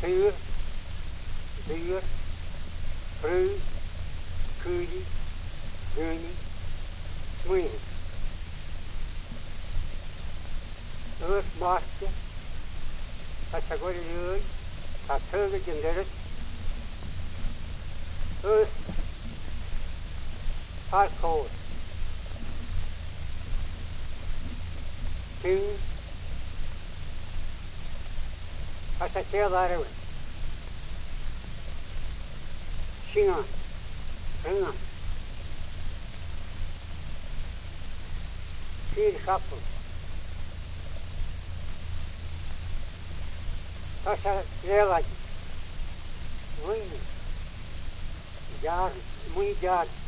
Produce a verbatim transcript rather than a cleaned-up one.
tuur, duur, fru, kuli, guni, smuin. Urs maske, a sagori lui, a tuga genderit, urs, parkour, king, a sa tel arawe, shingan, ringan, fil kapul, Asa relagi, muy jar, muy jar.